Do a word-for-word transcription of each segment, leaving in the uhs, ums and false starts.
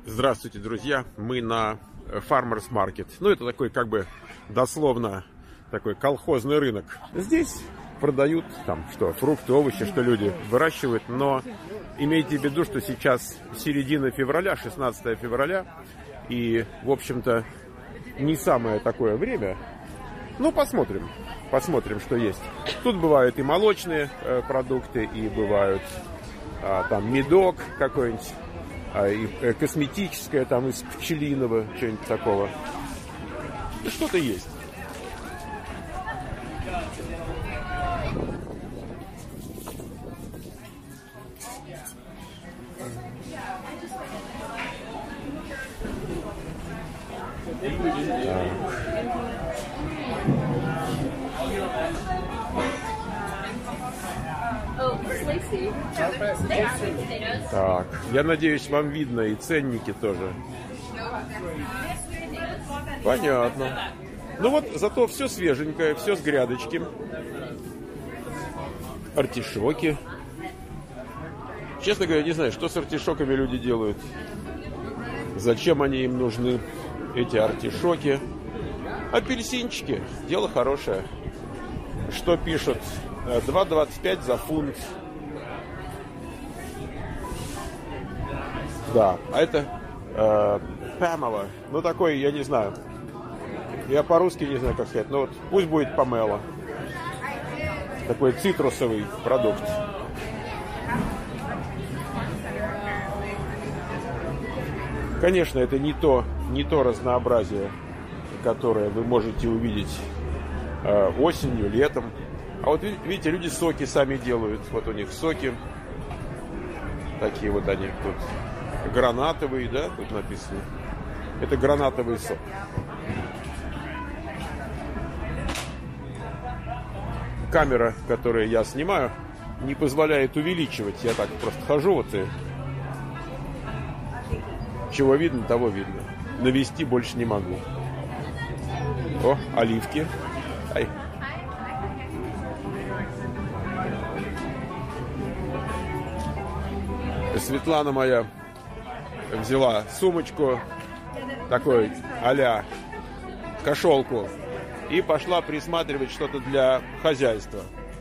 Здравствуйте, друзья! Мы на Farmers Market. Ну, это такой, как бы, дословно, такой колхозный рынок. Здесь продают, там, что, фрукты, овощи, что люди выращивают. Но имейте в виду, что сейчас середина февраля, шестнадцатое февраля. И, в общем-то, не самое такое время. Ну, посмотрим. Посмотрим, что есть. Тут бывают и молочные э, продукты, и бывают э, там медок какой-нибудь. А и косметическое, там, из пчелиного, что-нибудь такого. Ну, что-то есть. Так, я надеюсь, вам видно и ценники тоже. Понятно. Ну вот, зато все свеженькое, все с грядочки. Артишоки. Честно говоря, не знаю, что с артишоками люди делают. Зачем они им нужны, эти артишоки. Апельсинчики, дело хорошее. Что пишут? два двадцать пять за фунт. Да, а это э, Памела. Ну, такой, я не знаю. Я по-русски не знаю, как сказать. Но вот пусть будет Памела. Такой цитрусовый продукт. Конечно, это не то, не то разнообразие, которое вы можете увидеть э, осенью, летом. А вот видите, люди соки сами делают. Вот у них соки. Такие вот они тут. Гранатовый, да, тут написано. Это гранатовый сок. Камера, которую я снимаю, не позволяет увеличивать. Я так просто хожу вот и... Чего видно, того видно. Навести больше не могу. О, оливки. Ай. Светлана моя взяла сумочку, такой а-ля кошелку, и пошла присматривать что-то для хозяйства.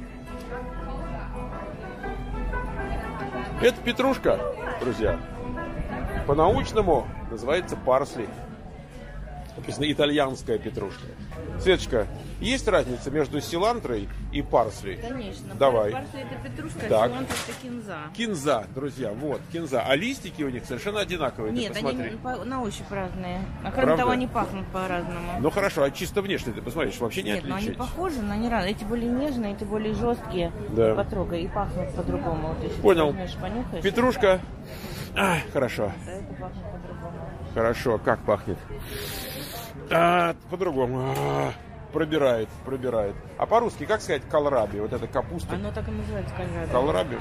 Это петрушка, друзья. По-научному называется парсли. Написано итальянская петрушка. Светочка, есть разница между силантрой и парсли? Конечно. Давай. Парсли это петрушка, а так. силантра это кинза. Кинза, друзья, вот, кинза. А листики у них совершенно одинаковые. Нет, ты посмотри. они по, на ощупь разные. А кроме Правда? того, они пахнут по-разному. Ну хорошо, а чисто внешне ты посмотришь, вообще не Нет, отличить. но они похожи, но они разные. Эти более нежные, эти более жесткие. Да. Потрогай, и пахнут по-другому. Вот если Понял. ты возьмешь, понюхаешь. Петрушка. А, хорошо. Да, это пахнет по-другому. Хорошо, как пахнет? А, по-другому. А, пробирает, пробирает. А по-русски, как сказать калраби? Вот это капуста. Оно так и называется кальраби. Калраби?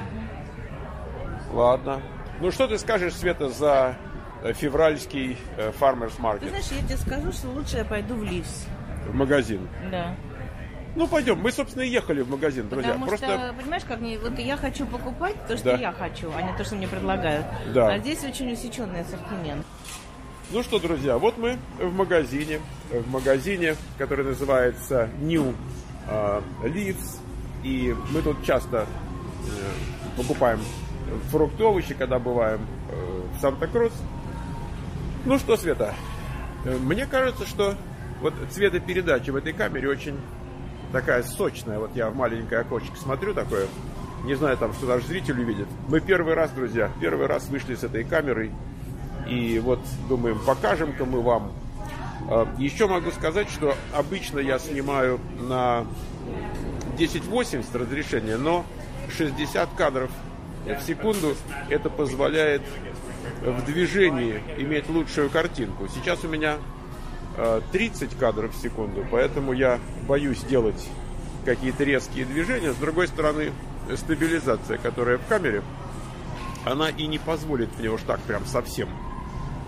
Ладно. Ну, что ты скажешь, Света, за февральский э, Farmers Market? Ты знаешь, я тебе скажу, что лучше я пойду в Ливс. В магазин. Да. Ну, пойдем. Мы, собственно, и ехали в магазин, друзья. Потому Просто... что, понимаешь, как мне, вот я хочу покупать то, что Да. я хочу, а не то, что мне предлагают. Да. А здесь очень усеченный ассортимент. Ну что, друзья, вот мы в магазине, в магазине, который называется New uh, Leaves. И мы тут часто uh, покупаем фрукты, овощи, когда бываем uh, в Санта-Крус. Ну что, Света, мне кажется, что вот цветопередача в этой камере очень такая сочная. Вот я в маленькое окошечко смотрю такое. Не знаю, там, что даже зритель увидит. Мы первый раз, друзья, первый раз вышли с этой камерой. И вот думаем, покажем-ка мы вам. Еще могу сказать, что обычно я снимаю на десять восемьдесят разрешение, но шестьдесят кадров в секунду это позволяет в движении иметь лучшую картинку. Сейчас у меня тридцать кадров в секунду, поэтому я боюсь делать какие-то резкие движения. С другой стороны, стабилизация, которая в камере, она и не позволит мне уж так прям совсем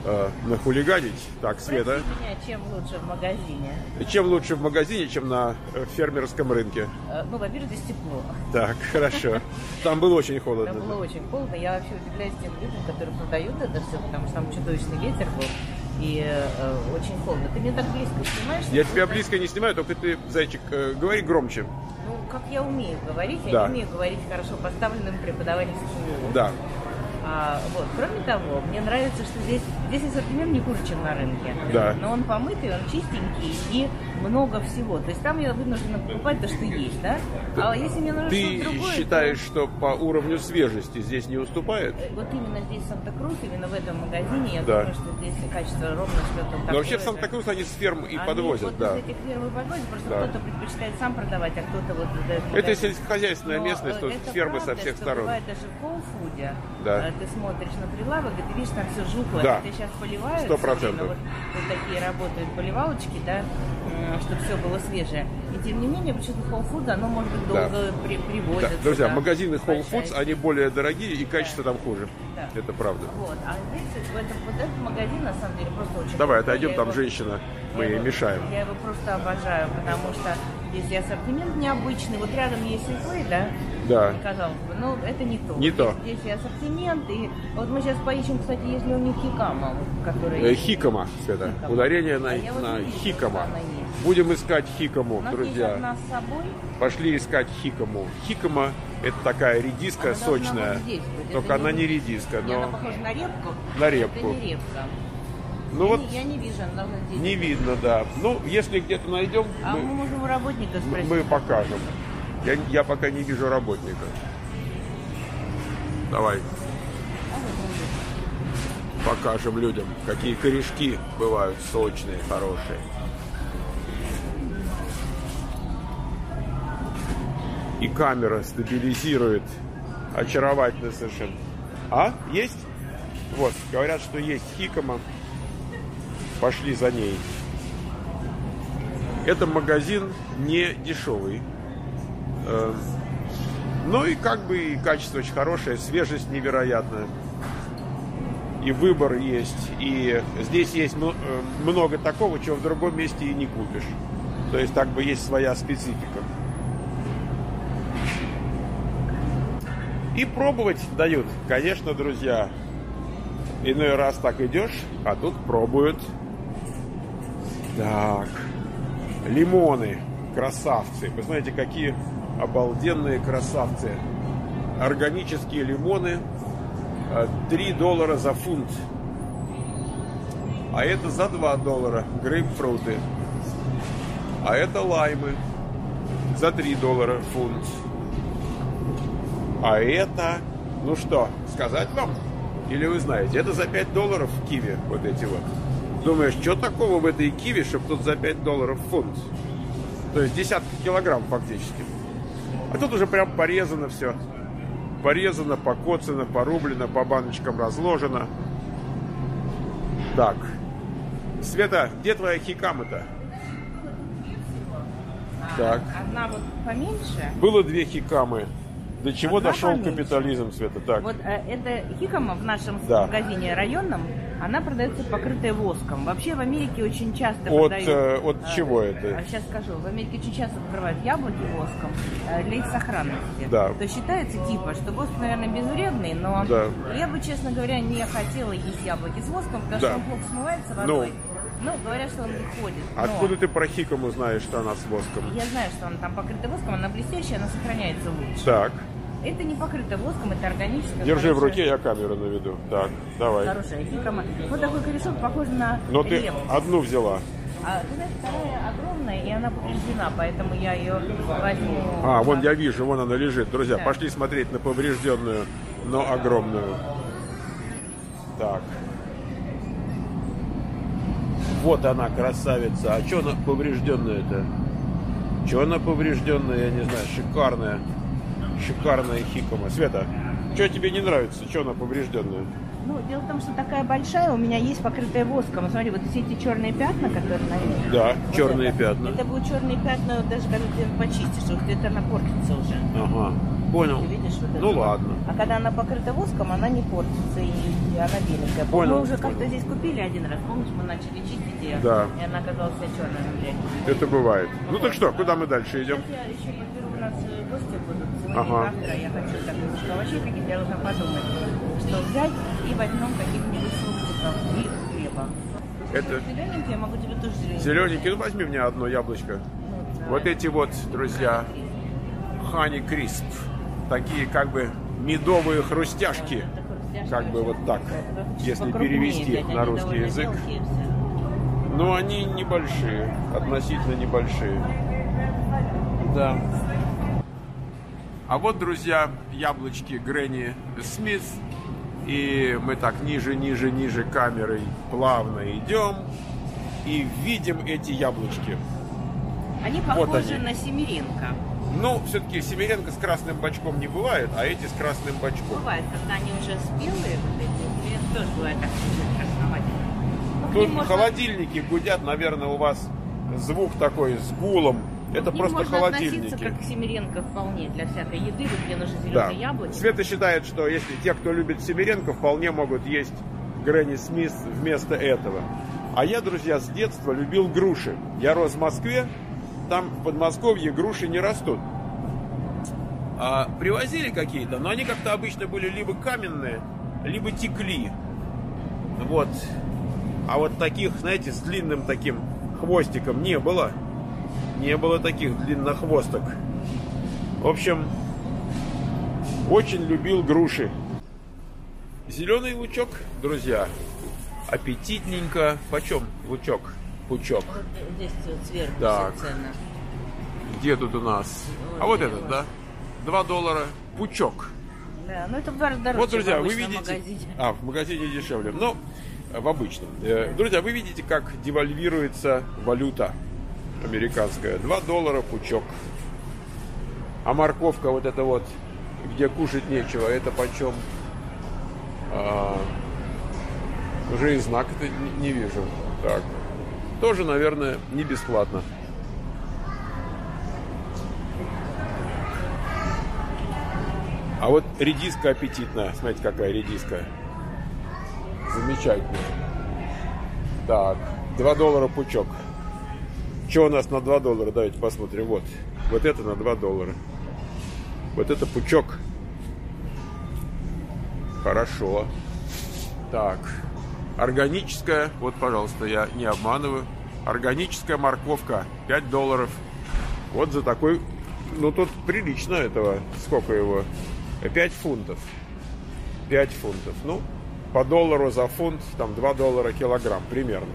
э, нахулиганить. Так, Света. Спроси меня, чем лучше в магазине? Чем лучше в магазине, чем на э, фермерском рынке? Э, Ну, во-первых, здесь тепло. Так, хорошо. Там было очень холодно. Там было очень холодно. Я вообще удивляюсь тем людям, которые продают это все, потому что там чудовищный ветер был. И э, очень холодно. Ты меня так близко снимаешь? Я тебя близко не снимаю, только ты, зайчик, э, говори громче. Ну, как я умею говорить, я Да. не умею говорить хорошо поставленным преподавательским. Да. А, вот. Кроме того, мне нравится, что здесь, здесь ассортимент не хуже, чем на рынке. Да. Но он помытый, он чистенький и много всего. То есть там я вынуждена покупать то, что есть, да? А если мне нужно Ты что-то другое... считаешь, то- что по уровню свежести здесь не уступает? Э, Вот именно здесь Санта-Крус, именно в этом магазине, я Да. думаю, что здесь качество ровно что-то такое. Но вообще в же. Санта-Крус они с ферм и Они подвозят, вот да. из этих ферм и подвозят, просто Да. кто-то предпочитает сам продавать, а кто-то вот... в этот Это магазин. сельскохозяйственная Но, местность, э, тут это фермы со правда, всех что сторон. Бывает даже в Whole Food, Да. э, ты смотришь на прилавок, и ты видишь, там все жухлое. Да. Хотя сейчас поливают. Сто всё время, процентов. Вот, вот такие работают поливалочки, да, чтобы все было свежее. И тем не менее, почему-то Whole Food, оно может быть Да. долго при, Да, привозится. друзья, да, магазины Whole большая Foods, они более дорогие и качество там хуже. Да. Это правда. Вот, а здесь в этом, вот этот магазин, на самом деле, просто очень Давай, крутой. отойдем, Я там его- женщина, мы я ей его- мешаем. Я его просто обожаю, потому что здесь и ассортимент необычный. Вот рядом есть Сельфэй, да? Да. Казалось бы, но это не то. Не здесь, то. Здесь и ассортимент, и вот мы сейчас поищем, кстати, есть ли у них хикама, который... Э, Хикама, Света. Хикама. Ударение на, А я вот на не вижу, хикама. что она есть. Будем искать хикаму, У нас есть друзья. одна с собой. Пошли искать хикаму. Хикама – это такая редиска Она должна сочная. вот здесь быть. Только Это она не- не редиска, Не, она но похожа на репку. На но репку. Это не репка. ну я, вот не, я не вижу, она должна здесь не быть. видно, да. Ну, если где-то найдем, А мы мы, можем у работника спросить. мы покажем. Я, я пока не вижу работника. Давай. Покажем людям, какие корешки бывают сочные, хорошие. И камера стабилизирует. Очаровательно совершенно. А? Есть? Вот, говорят, что есть хикама. Пошли за ней. Это магазин не дешевый. Э, Ну и как бы и качество очень хорошее, свежесть невероятная. И выбор есть. И здесь есть м- э, много такого, чего в другом месте и не купишь. То есть так бы есть своя специфика. И пробовать дают. Конечно, друзья, иной раз так идешь, а тут пробуют. Так. Лимоны. Красавцы. Вы знаете, какие обалденные красавцы. Органические лимоны. три доллара за фунт. А это за два доллара. Грейпфруты. А это лаймы. За три доллара фунт. А это... Ну что, сказать вам? Или вы знаете? Это за пять долларов киви. Вот эти вот. Думаешь, что такого в этой киви, чтобы тут за пять долларов фунт? То есть десятки килограмм фактически. А тут уже прям порезано все. Порезано, покоцано, порублено, по баночкам разложено. Так. Света, где твоя хикама-то? А, Так. Одна вот поменьше. Было две хикамы. До чего Одна дошел поменьше. капитализм, Света? Так. Вот э, эта хикама в нашем Да. магазине районном, она продается покрытая воском. Вообще в Америке очень часто От, продают... э, от э, чего это? Сейчас скажу. В Америке очень часто покрывают яблоки воском э, для их сохранности. Да. То есть считается типа, что воск, наверное, безвредный, но Да. я бы, честно говоря, не хотела есть яблоки с воском, потому Да. что он плохо смывается водой. Ну, говорят, что он не ходит. но Откуда ты про хикаму знаешь, что она с воском? Я знаю, что она там покрыта воском, она блестящая, она сохраняется лучше. Так. Это не покрыто воском, это органическое. Держи в хорошее- руке, я камеру наведу. Так, давай. Хорошая хикама. Вот такой корешок похож на Но ты репу. одну взяла. А ты знаешь, вторая огромная, и она повреждена, поэтому я ее возьму. А, вон я вижу, вон она лежит. Друзья, Да. пошли смотреть на поврежденную, но огромную. Так. Вот она, красавица. А что она поврежденная-то? Что она поврежденная, я не знаю. Шикарная. Шикарная хикама. Света, что тебе не нравится? Что она поврежденная? Ну, дело в том, что такая большая, у меня есть покрытая воском. Смотри, вот все эти черные пятна, которые на ней. Да, Вот черные это. пятна. Это будут черные пятна, даже когда ты почистишь, вот это она портится уже. Ага. Понял. Ты видишь, вот Ну это? ладно. А когда она покрыта воском, она не портится и, и она беленькая. Понял, Мы уже понял. как-то здесь купили один раз, помнишь, мы начали чистить ее, Да. и она оказалась вся черная на бляке. Это бывает. Ну так что, куда мы дальше идем? Сейчас я еще подберу, у нас э, гости будут сегодня Ага. и завтра. Я хочу так немножко овощей каких-то, я должна подумать, что взять, и возьмем каких-нибудь фруктиков и хлеба. Это Зелененький, я могу тебе тоже зелененький. зелененький. Ну возьми мне одно яблочко. Вот эти вот, друзья, Honey Crisp. Такие как бы медовые хрустяшки. Как бы вот так, если перевести их на русский язык. Но они небольшие, относительно небольшие. Да. А вот, друзья, яблочки Гренни Смит. И мы так ниже, ниже, ниже камерой плавно идем. И видим эти яблочки. Они Вот похожи они. на семеренко. Ну, все-таки семеренко с красным бочком не бывает, а эти с красным бочком. Бывает, когда они уже спелые, вот эти, или тоже бывает так чуть-чуть красноватые. Ну, к ним Тут можно- холодильники гудят, наверное, у вас звук такой с гулом. Это к ним просто можно холодильники. относиться как к семеренко вполне для всякой еды, вот где нужно Да. зеленые яблоки. Света считает, что если те, кто любит семеренко, вполне могут есть Гренни Смит вместо этого. А я, друзья, с детства любил груши. Я рос в Москве, там в Подмосковье груши не растут. А привозили какие-то, но они как-то обычно были либо каменные, либо текли. Вот. А вот таких, знаете, с длинным таким хвостиком не было. Не было таких длиннохвосток. В общем, очень любил груши. Зеленый лучок, друзья, аппетитненько. Почем лучок? Пучок. Вот здесь вот сверху Так. вся цена. Где тут у нас? Вот А вот где этот, вот. да? Два доллара пучок. Да, ну это в два раза дороже, Вот, друзья, чем в вы обычном видите... магазине. А, в магазине дешевле. Но в обычном. Э, Друзья, вы видите, как девальвируется валюта американская. Два доллара пучок. А морковка вот эта вот, где кушать нечего, это почем? А, уже и знак-то не, не вижу. Так. Тоже, наверное, не бесплатно. А вот редиска аппетитная. Смотрите, какая редиска. Замечательно. Так, два доллара пучок. Что у нас на два доллара? Давайте посмотрим. Вот. Вот это на два доллара. Вот это пучок. Хорошо. Так. Органическая. Вот, пожалуйста, я не обманываю. Органическая морковка. пять долларов. Вот за такой... Ну, тут прилично этого. Сколько его? пять фунтов. пять фунтов. Ну, по доллару за фунт. Там два доллара килограмм примерно.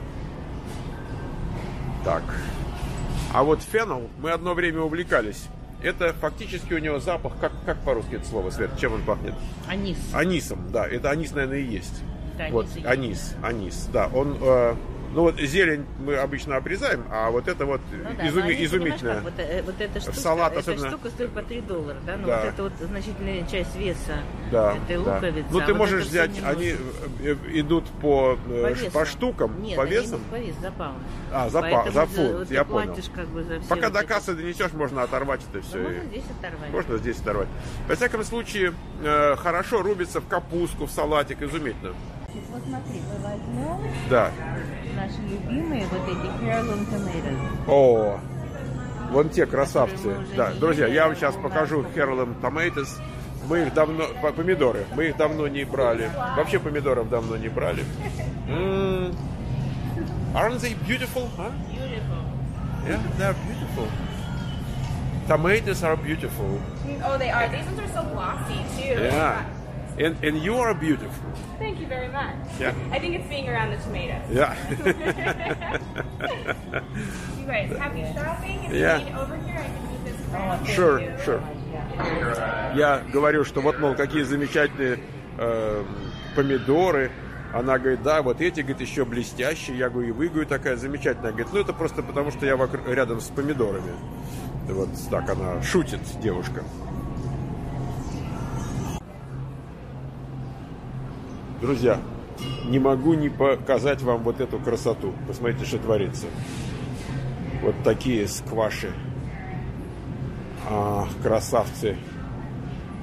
Так. А вот фенол, мы одно время увлекались. Это фактически у него запах, как, как по-русски это слово, Свет, чем он пахнет? Анис. Анисом, да, это анис, наверное, и есть. Да, Вот, анис и есть. анис, анис, да, он, э, ну вот зелень мы обычно обрезаем, а вот это вот Ну да, изуми- но они, изумительное. понимаешь, как, вот, э, вот эта штука, салат эта особенно. штука стоит по три доллара, да? Но Да. вот это вот значительная часть веса Да, этой да. луковицы. Ну а ты вот можешь это всё взять, не они нужно. э, э, идут по, э, По ш- весу. по штукам, Нет, по они весам. идут по весу, за паунд. А, за, па- Поэтому за ты- фунт, вот ты я понял. платишь как бы за все Пока вот до эти- кассы донесешь, можно оторвать это все. Ну, можно здесь оторвать. Можно здесь оторвать. Во всяком случае, э, хорошо рубится в капустку, в салатик, изумительно. Вот смотри, мы возьмем Да. наши любимые вот эти heirloom tomatoes. О, вон те красавцы. Которые мы уже Да, не друзья, ели, я а вам сейчас у нас покажу тут- Heirloom Tomatoes. Мы их давно... по- Помидоры. Мы их давно не брали. Вообще помидоров давно не брали. М, Aren't they beautiful? Huh? Beautiful. Yeah, they're beautiful. Tomatoes are beautiful. Oh, they are. These ones are so glossy too. Yeah. And, and you are beautiful. Thank you very much. Yeah. I think it's being around the tomatoes. Yeah. You guys, happy shopping. If Yeah. you need over here, I can do this for you. Sure, sure. Я говорю, что вот, мол, какие замечательные э, помидоры. Она говорит, да, вот эти, говорит, еще блестящие. Я говорю, и вы, говорю, такая замечательная. Говорит, ну это просто потому, что я вокруг, рядом с помидорами. Вот так она шутит, девушка. Друзья, не могу не показать вам вот эту красоту. Посмотрите, что творится. Вот такие скваши. Ах, красавцы.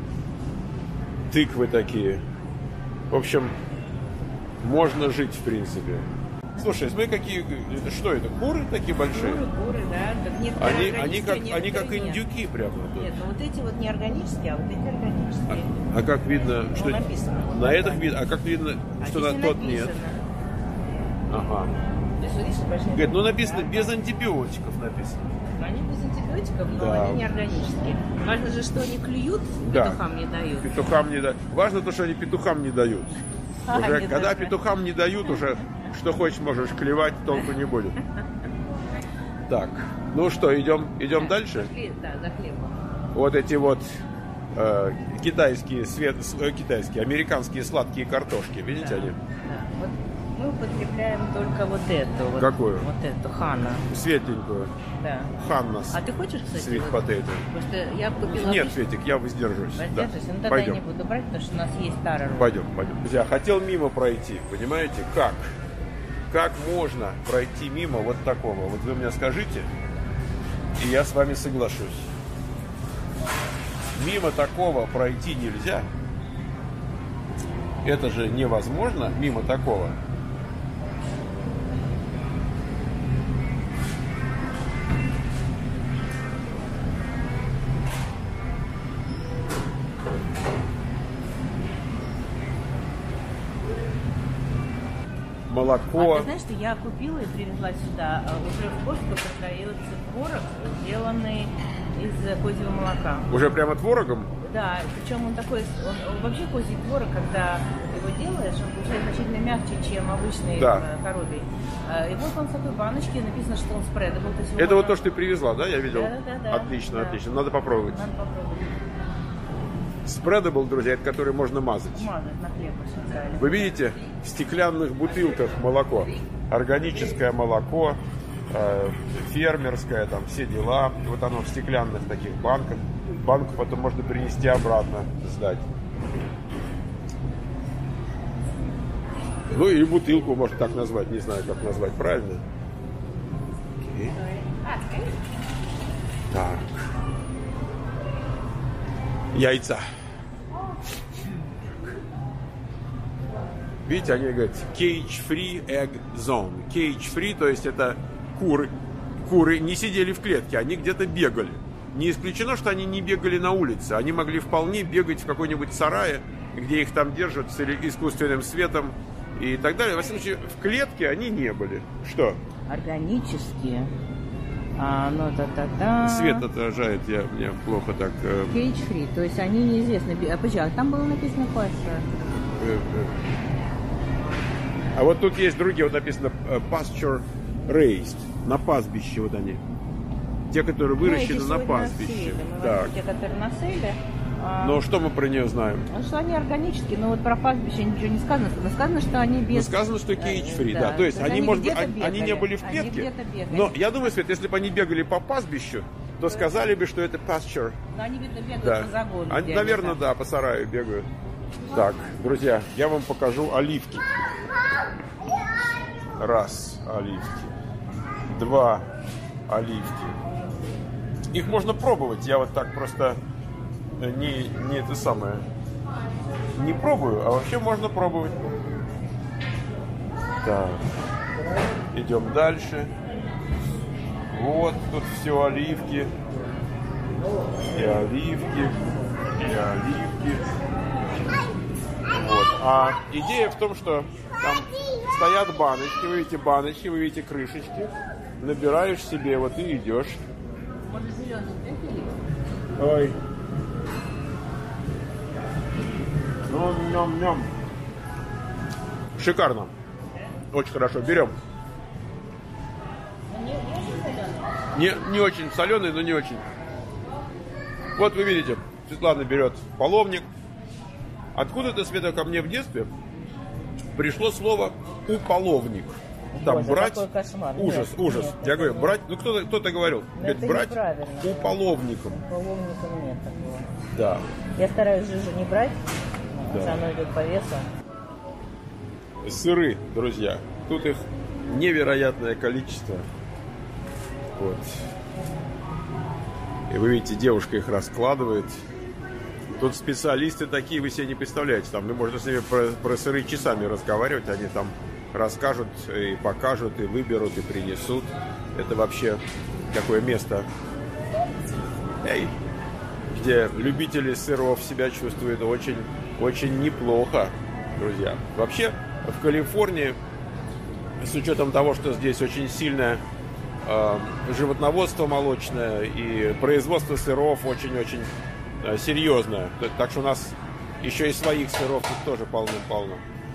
тыквы такие. В общем, можно жить, в принципе. Слушай, смотри, какие... Это что это? Куры такие большие? Куры, куры, да. Так нет, Они, они, как, они как индюки прямо. Тут. Нет, ну вот эти вот не органические, а вот эти органические. А, а как видно, Ну, что... написано. Вот На так, этих да. видно, а как видно, А что здесь на не тот написано. нет? Ага. То есть, видишь, большие Говорит, ну буквы, написано да? без антибиотиков написано. Они без антибиотиков, но Да. они не органические. Важно же, что они клюют, Да. петухам не дают. Петухам не дают. Важно то, что они петухам не дают. А, Уже, не когда дают. петухам не дают, уже что хочешь можешь клевать, толку не будет. Так, ну что, идем, идем дальше? Зашли, да, за хлебом. Вот эти вот э, китайские, свет, э, китайские, американские сладкие картошки, видите Да, они? да. Вот мы употребляем только вот эту. Вот, Какую? Вот эту, хана. Светленькую. Да. Ханнас. А ты хочешь, кстати? Sweet вот- potato. Просто я купила... Нет, обычно- Светик, я воздержусь. Да. Воздержусь? Ну тогда Пойдем. я не буду брать, потому что у нас есть старый ролл. Пойдем, пойдем. Друзья, хотел мимо пройти, понимаете? Как? Как можно пройти мимо вот такого? Вот вы мне скажите, и я с вами соглашусь. Мимо такого пройти нельзя. Это же невозможно мимо такого. Молоко. А ты знаешь, что я купила и привезла сюда, а уже в Costco продается творог, сделанный из козьего молока. Уже прямо творогом? Да, причем он такой, он, он вообще козий творог, когда его делаешь, он получается значительно мягче, чем обычный Да. э, коровий. А, И вот он в такой баночке, написано, что он спредабл. То есть его Это вот можно- то, что ты привезла, да? Я видел. Да, да, да, Отлично, да. отлично. Надо попробовать. Надо попробовать. Spreadable, друзья, это который можно мазать. Мазать на хлеб очень правильно. Вы видите, в стеклянных бутылках молоко. Органическое молоко, э, фермерское, там все дела. Вот оно в стеклянных таких банках. Банку потом можно принести обратно, сдать. Ну и бутылку можно так назвать, не знаю, как назвать правильно. Окей. Так. Яйца. Видите, они говорят cage-free egg zone. Cage-free, то есть это куры. Куры не сидели в клетке, они где-то бегали. Не исключено, что они не бегали на улице. Они могли вполне бегать в какой-нибудь сарае, где их там держат с искусственным светом и так далее. Во всяком случае, в клетке они не были. Что? Органические. А, ну, та-та-та. Свет отражает, я, мне плохо так... э, Cage-free, то есть они неизвестны. А почему? А там было написано pasture. э, э. А вот тут есть другие, вот написано э, pasture raised, на пастбище вот они. Те, которые выращены Ну, на эти сегодня пастбище. сейле. Мы Так. возьмем те, которые на сейле. А, Но что мы про нее знаем? ну, что они органические, но вот про пастбище ничего не сказано. Но сказано, что они Ну, без... сказано, что cage-free, Да, да. То есть то есть они, они может быть, где-то они, они не бегали. были в Они клетке. где-то бегали. Но я думаю, Свет, если бы они бегали по пастбищу, то сказали бы, что это pasture. Но они, видно, бегают Да. по загону. Они, где наверное, там. да, по сараю бегают. Так, друзья, я вам покажу оливки. Раз оливки. Два оливки. Их можно пробовать. Я вот так просто не, не это самое. Не пробую, а вообще можно пробовать. Так. Идем дальше. Вот тут все оливки. И оливки. И оливки. Вот. А идея в том, что там стоят баночки, вы видите баночки, вы видите крышечки. Набираешь себе, вот и идешь. Может, зеленый пепелик? Ой. Ну, ням-ням. Шикарно. Очень хорошо. Берем. Не, не очень соленый? Не, не очень соленый, но не очень. Вот вы видите, Светлана берет половник. Откуда-то, Света, ко мне в детстве пришло слово «уполовник». Там Боже, брать какой кошмар. ужас, Нет, ужас. нет, Я это говорю, нет. брать, ну кто-то кто-то говорил, Но говорит, это брать неправильно. уполовником. Половником нет такого. Да. Я стараюсь жижу не брать, Да. да. Оно идет по весу. Сыры, друзья. Тут их невероятное количество. Вот. И вы видите, девушка их раскладывает. Тут специалисты такие, вы себе не представляете. Там, ну, можно с ними про, про сыры часами разговаривать. Они там расскажут и покажут, и выберут, и принесут. Это вообще такое место, эй, где любители сыров себя чувствуют очень, очень неплохо, друзья. Вообще, в Калифорнии, с учетом того, что здесь очень сильное э, животноводство молочное и производство сыров очень-очень серьезно. Так что у нас еще и своих сыров тут тоже полно-полно.